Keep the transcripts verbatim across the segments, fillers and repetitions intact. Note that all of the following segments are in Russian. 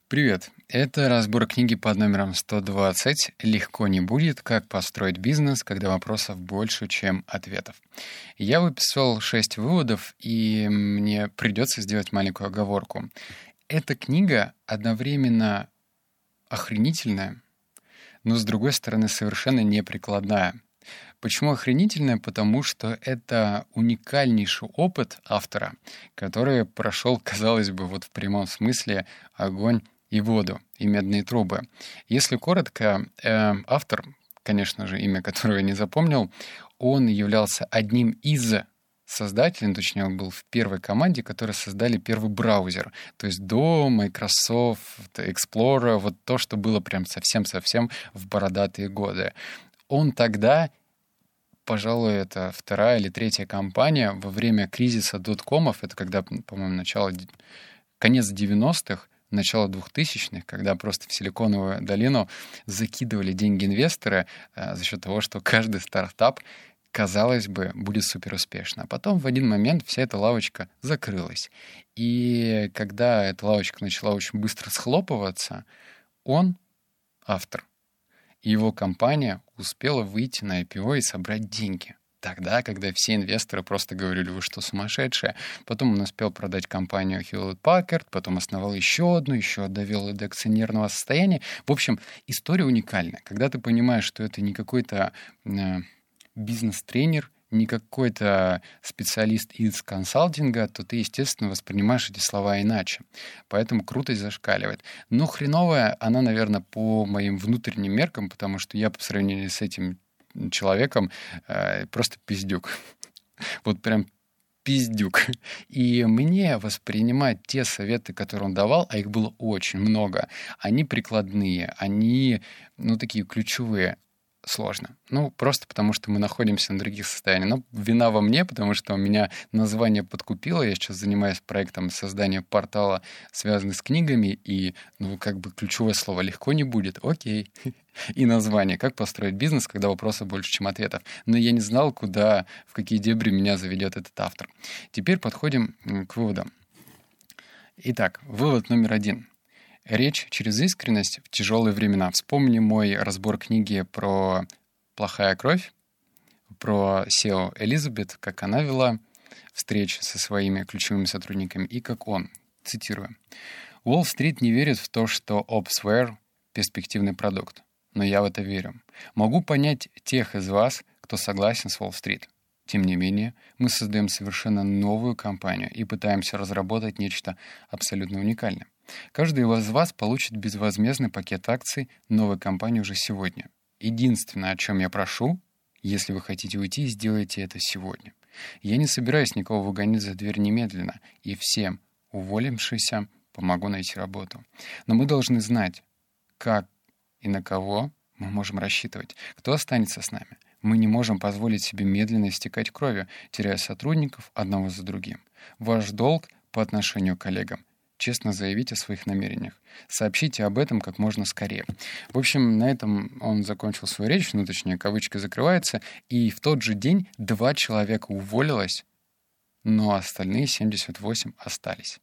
Привет! Это разбор книги под номером сто двадцать «Легко не будет. Как построить бизнес, когда вопросов больше, чем ответов». Я выписал шесть выводов, и мне придется сделать маленькую оговорку. Эта книга одновременно охренительная, но, с другой стороны, совершенно неприкладная. Почему охренительная? Потому что это уникальнейший опыт автора, который прошел, казалось бы, вот в прямом смысле огонь и воду, и медные трубы. Если коротко, э, автор, конечно же, имя которого я не запомнил, он являлся одним из создателей, точнее, он был в первой команде, которые создали первый браузер. То есть до Microsoft Explorer, вот то, что было прям совсем-совсем в бородатые годы. Он тогда, пожалуй, это вторая или третья компания во время кризиса доткомов, это когда, по-моему, начало, конец девяностых, начало двухтысячных, когда просто в Силиконовую долину закидывали деньги инвесторы э, за счет того, что каждый стартап, казалось бы, будет суперуспешно. А потом в один момент вся эта лавочка закрылась. И когда эта лавочка начала очень быстро схлопываться, он, автор, и его компания успела выйти на ай пи о и собрать деньги. Тогда, когда все инвесторы просто говорили, вы что, сумасшедшие? Потом он успел продать компанию Hewlett Packard, потом основал еще одну, еще довел до акционерного состояния. В общем, история уникальна. Когда ты понимаешь, что это не какой-то э, бизнес-тренер, не какой-то специалист из консалтинга, то ты, естественно, воспринимаешь эти слова иначе. Поэтому крутость зашкаливает. Но хреновая она, наверное, по моим внутренним меркам, потому что я по сравнению с этим человеком э, просто пиздюк. Вот прям пиздюк. И мне воспринимать те советы, которые он давал, а их было очень много, они прикладные, они, ну, такие ключевые, сложно. Ну, просто потому, что мы находимся на других состояниях. Но вина во мне, потому что у меня название подкупило. Я сейчас занимаюсь проектом создания портала, связанного с книгами, и, ну, как бы ключевое слово «легко не будет». Окей. И название «Как построить бизнес, когда вопросов больше, чем ответов». Но я не знал, куда, в какие дебри меня заведет этот автор. Теперь подходим к выводам. Итак, вывод номер один. Речь через искренность в тяжелые времена. Вспомни мой разбор книги про «Плохая кровь», про сео Элизабет, как она вела встречи со своими ключевыми сотрудниками и как он, цитирую, «Уолл-стрит не верит в то, что Opsware — перспективный продукт, но я в это верю. Могу понять тех из вас, кто согласен с Уолл-стрит. Тем не менее, мы создаем совершенно новую компанию и пытаемся разработать нечто абсолютно уникальное. Каждый из вас получит безвозмездный пакет акций новой компании уже сегодня. Единственное, о чем я прошу, если вы хотите уйти, сделайте это сегодня. Я не собираюсь никого выгонять за дверь немедленно, и всем уволившимся помогу найти работу. Но мы должны знать, как и на кого мы можем рассчитывать, кто останется с нами. Мы не можем позволить себе медленно истекать кровью, теряя сотрудников одного за другим. Ваш долг по отношению к коллегам — честно заявить о своих намерениях. Сообщите об этом как можно скорее. В общем, на этом он закончил свою речь, ну, точнее, кавычка закрывается, и в тот же день два человека уволилось, но остальные семьдесят восемь остались.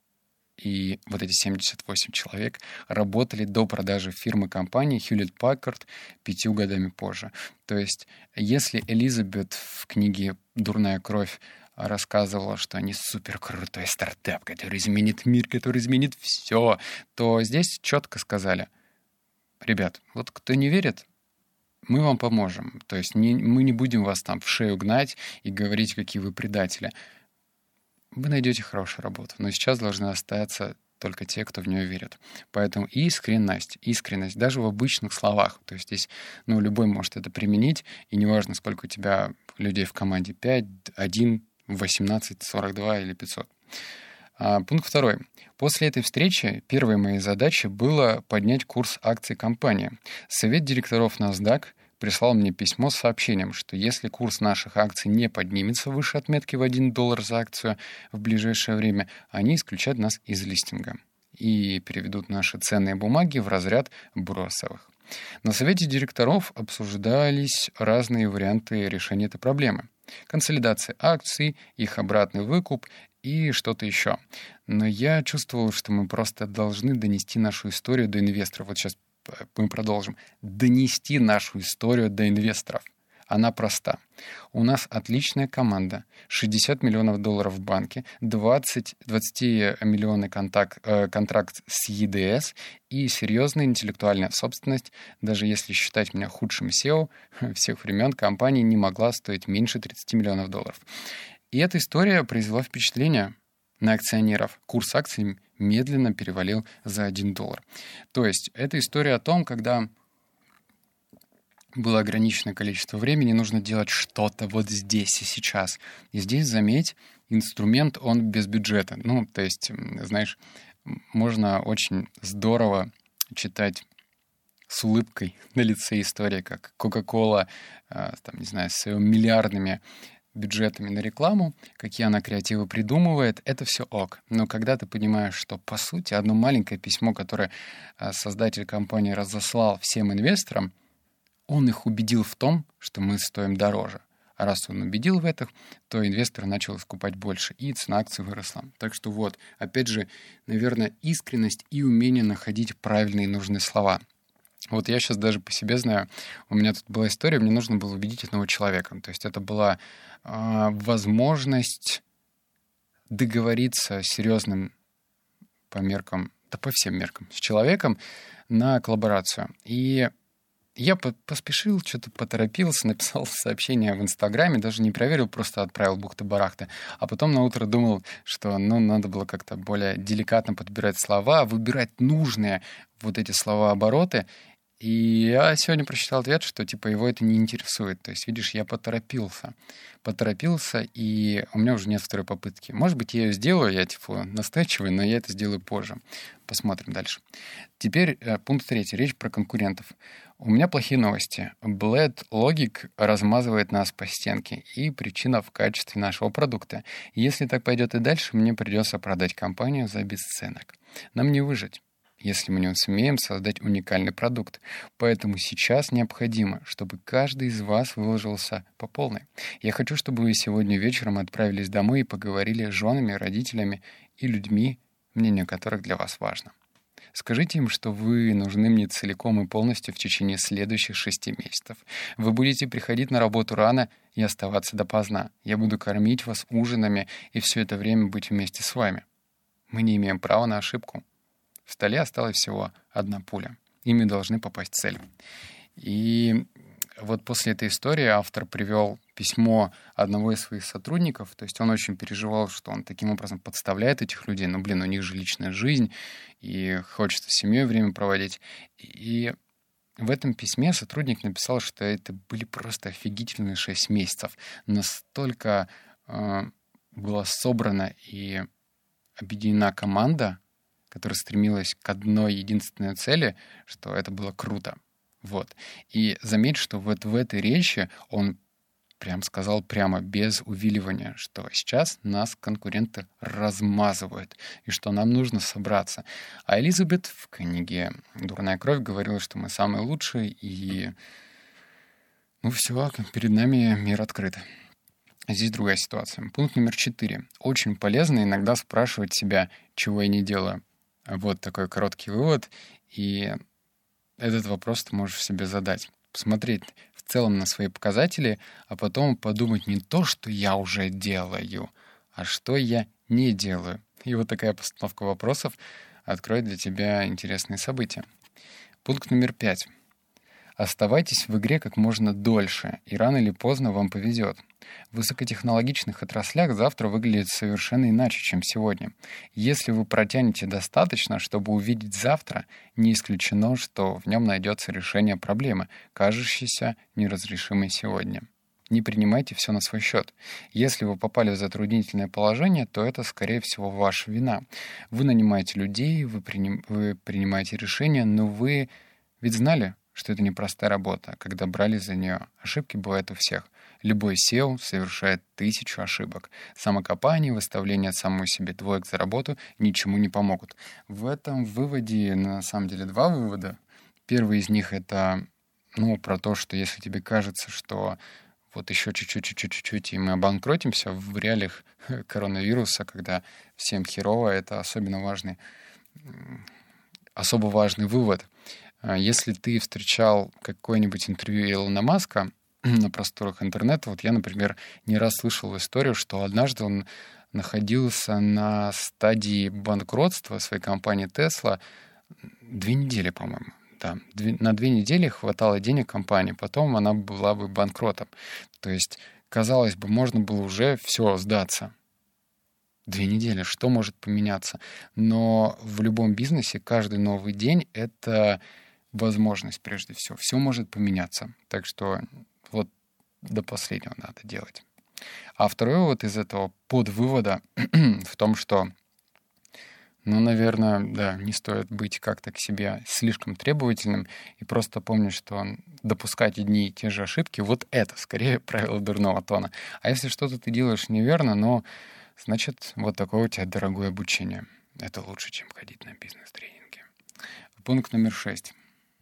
И вот эти семьдесят восемь человек работали до продажи фирмы компании Hewlett Packard пятью годами позже. То есть, если Элизабет в книге «Дурная кровь» рассказывала, что они супер крутой стартап, который изменит мир, который изменит все, то здесь четко сказали: ребят, вот кто не верит, мы вам поможем. То есть не, мы не будем вас там в шею гнать и говорить, какие вы предатели. Вы найдете хорошую работу, но сейчас должны остаться только те, кто в нее верит. Поэтому искренность, искренность, даже в обычных словах. То есть здесь, ну, любой может это применить, и неважно, сколько у тебя людей в команде, пять, один, восемнадцать, сорок два или пятьсот. А, пункт второй. После этой встречи первой моей задачей было поднять курс акций компании. Совет директоров NASDAQ прислал мне письмо с сообщением, что если курс наших акций не поднимется выше отметки в один доллар за акцию в ближайшее время, они исключат нас из листинга и переведут наши ценные бумаги в разряд бросовых. На совете директоров обсуждались разные варианты решения этой проблемы. Консолидация акций, их обратный выкуп и что-то еще. Но я чувствовал, что мы просто должны донести нашу историю до инвесторов. Вот сейчас мы продолжим. Донести нашу историю до инвесторов. Она проста. У нас отличная команда, шестьдесят миллионов долларов в банке, двадцать, двадцатимиллионный контакт, э, контракт с и ди эс и серьезная интеллектуальная собственность. Даже если считать меня худшим сео всех времен, компания не могла стоить меньше тридцать миллионов долларов. И эта история произвела впечатление на акционеров. Курс акций медленно перевалил за один доллар. То есть это история о том, когда было ограниченное количество времени, нужно делать что-то вот здесь и сейчас. И здесь, заметь, инструмент, он без бюджета. Ну, то есть, знаешь, можно очень здорово читать с улыбкой на лице истории, как Coca-Cola, там, не знаю, с миллиардными бюджетами на рекламу, какие она креативы придумывает, это все ок. Но когда ты понимаешь, что, по сути, одно маленькое письмо, которое создатель компании разослал всем инвесторам, он их убедил в том, что мы стоим дороже. А раз он убедил в этом, то инвестор начал скупать больше, и цена акций выросла. Так что вот, опять же, наверное, искренность и умение находить правильные и нужные слова. Вот я сейчас даже по себе знаю, у меня тут была история, мне нужно было убедить одного человека. То есть это была э, возможность договориться с серьезным по меркам, да по всем меркам, с человеком на коллаборацию. И я поспешил, что-то поторопился, написал сообщение в Инстаграме, даже не проверил, просто отправил бухты-барахты. А потом на утро думал, что ну, надо было как-то более деликатно подбирать слова, выбирать нужные вот эти слова-обороты. И я сегодня прочитал ответ, что типа его это не интересует. То есть, видишь, я поторопился. Поторопился, и у меня уже нет второй попытки. Может быть, я ее сделаю, я типа настойчивый, но я это сделаю позже. Посмотрим дальше. Теперь э, пункт третий. Речь про конкурентов. У меня плохие новости. Bled Logic размазывает нас по стенке, и причина в качестве нашего продукта. Если так пойдет и дальше, мне придется продать компанию за бесценок. Нам не выжить, если мы не сумеем создать уникальный продукт. Поэтому сейчас необходимо, чтобы каждый из вас выложился по полной. Я хочу, чтобы вы сегодня вечером отправились домой и поговорили с женами, родителями и людьми, мнение которых для вас важно. Скажите им, что вы нужны мне целиком и полностью в течение следующих шести месяцев. Вы будете приходить на работу рано и оставаться допоздна. Я буду кормить вас ужинами и все это время быть вместе с вами. Мы не имеем права на ошибку. В столе осталась всего одна пуля. Ими должны попасть в цель. И вот после этой истории автор привел письмо одного из своих сотрудников. То есть он очень переживал, что он таким образом подставляет этих людей. Ну, блин, у них же личная жизнь, и хочется с семьей время проводить. И в этом письме сотрудник написал, что это были просто офигительные шесть месяцев. Настолько э, была собрана и объединена команда, которая стремилась к одной единственной цели, что это было круто. Вот. И заметь, что вот в этой речи он прям сказал прямо, без увиливания, что сейчас нас конкуренты размазывают, и что нам нужно собраться. А Элизабет в книге «Дурная кровь» говорила, что мы самые лучшие, и ну все, перед нами мир открыт. Здесь другая ситуация. Пункт номер четыре. Очень полезно иногда спрашивать себя, чего я не делаю. Вот такой короткий вывод, и этот вопрос ты можешь себе задать. Посмотреть в целом на свои показатели, а потом подумать не то, что я уже делаю, а что я не делаю. И вот такая постановка вопросов откроет для тебя интересные события. Пункт номер пять. Оставайтесь в игре как можно дольше, и рано или поздно вам повезет. В высокотехнологичных отраслях завтра выглядит совершенно иначе, чем сегодня. Если вы протянете достаточно, чтобы увидеть завтра, не исключено, что в нем найдется решение проблемы, кажущейся неразрешимой сегодня. Не принимайте все на свой счет. Если вы попали в затруднительное положение, то это, скорее всего, ваша вина. Вы нанимаете людей, вы, приним... вы принимаете решения, но вы ведь знали, что это непростая работа, когда брали за нее. Ошибки бывают у всех. Любой сео совершает тысячу ошибок. Самокопание, выставление самому себе двоек за работу ничему не помогут. В этом выводе, на самом деле, два вывода. Первый из них — это ну, про то, что если тебе кажется, что вот еще чуть-чуть, чуть-чуть, чуть-чуть, и мы обанкротимся в реалиях коронавируса, когда всем херово, это особенно важный, особо важный вывод. Если ты встречал какое-нибудь интервью Илона Маска на просторах интернета, вот я, например, не раз слышал историю, что однажды он находился на стадии банкротства своей компании Tesla две недели, по-моему. Да, две, на две недели хватало денег компании, потом она была бы банкротом. То есть, казалось бы, можно было уже все сдаться. Две недели, что может поменяться? Но в любом бизнесе каждый новый день — это возможность прежде всего. Все может поменяться. Так что вот до последнего надо делать. А второй вывод из этого подвывода в том, что Ну, наверное, да, не стоит быть как-то к себе слишком требовательным и просто помнить, что допускать одни и те же ошибки — вот это скорее правило дурного тона. А если что-то ты делаешь неверно, ну, значит, вот такое у тебя дорогое обучение. Это лучше, чем ходить на бизнес-тренинги. Пункт номер шесть.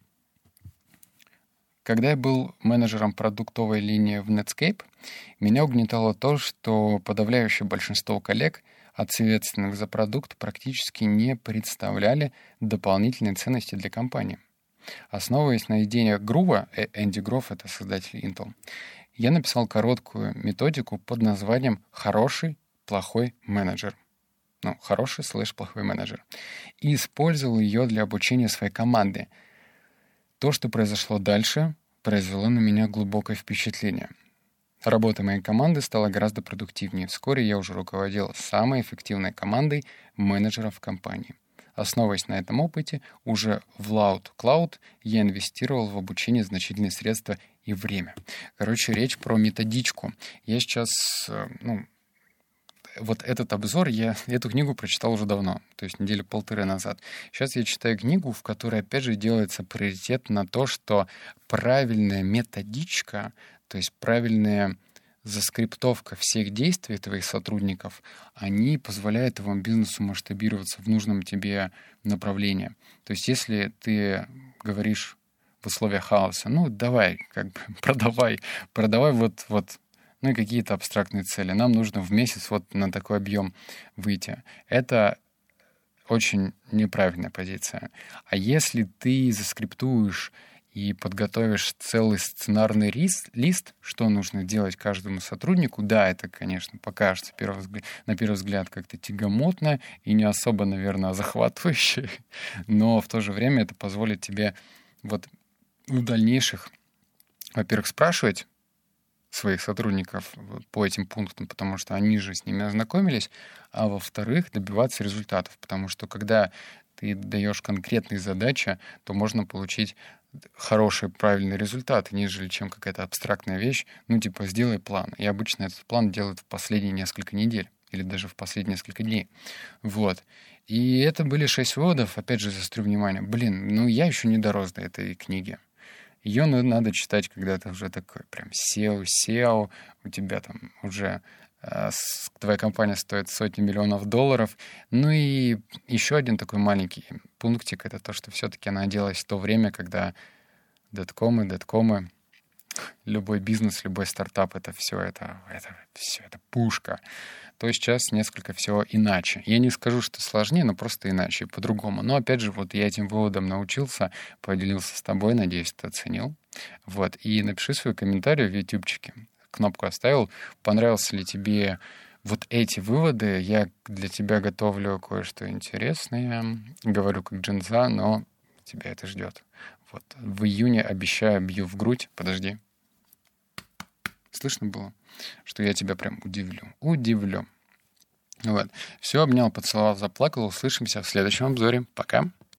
Когда я был менеджером продуктовой линии в Netscape, меня угнетало то, что подавляющее большинство коллег, ответственных за продукт, практически не представляли дополнительной ценности для компании. Основываясь на идеях Грува, Энди Гров — это создатель Intel, я написал короткую методику под названием «Хороший, плохой менеджер». Ну, хороший слэш плохой менеджер. И использовал ее для обучения своей команды. То, что произошло дальше, произвело на меня глубокое впечатление. Работа моей команды стала гораздо продуктивнее. Вскоре я уже руководил самой эффективной командой менеджеров в компании. Основываясь на этом опыте, уже в Loud Cloud я инвестировал в обучение значительные средства и время. Короче, речь про методичку. Я сейчас, ну, вот этот обзор, я эту книгу прочитал уже давно, то есть недели полторы назад. Сейчас я читаю книгу, в которой, опять же, делается приоритет на то, что правильная методичка, то есть правильная заскриптовка всех действий твоих сотрудников, они позволяют твоему бизнесу масштабироваться в нужном тебе направлении. То есть если ты говоришь в условиях хаоса, ну, давай, как бы, продавай, продавай вот, вот, ну и какие-то абстрактные цели. Нам нужно в месяц вот на такой объем выйти. Это очень неправильная позиция. А если ты заскриптуешь и подготовишь целый сценарный лист, лист, что нужно делать каждому сотруднику, да, это, конечно, покажется на первый взгляд как-то тягомотно и не особо, наверное, захватывающе, но в то же время это позволит тебе вот в дальнейших, во-первых, спрашивать своих сотрудников по этим пунктам, потому что они же с ними ознакомились, а во-вторых, добиваться результатов, потому что когда ты даешь конкретные задачи, то можно получить хороший, правильный результат, нежели чем какая-то абстрактная вещь, ну, типа, сделай план. И обычно этот план делают в последние несколько недель или даже в последние несколько дней. Вот. И это были шесть выводов, опять же, заострю внимание. Блин, ну, я еще не дорос до этой книги. Ее надо читать, когда ты уже такой прям сео, сео, у тебя там уже э, твоя компания стоит сотни миллионов долларов. Ну и еще один такой маленький пунктик — это то, что все-таки она делалась в то время, когда доткомы, доткомы, любой бизнес, любой стартап — это все, это, это все, это пушка. То сейчас несколько всего иначе. Я не скажу, что сложнее, но просто иначе, по-другому. Но опять же, вот я этим выводом научился, поделился с тобой, надеюсь, ты оценил. Вот. И напиши свой комментарий в ютубчике. Кнопку оставил. Понравился ли тебе вот эти выводы? Я для тебя готовлю кое-что интересное. Говорю как джинза, но тебя это ждет. Вот. В июне, обещаю, бью в грудь. Подожди. Слышно было, что я тебя прям удивлю. Удивлю. Вот. Все, обнял, поцеловал, заплакал. Услышимся в следующем обзоре. Пока.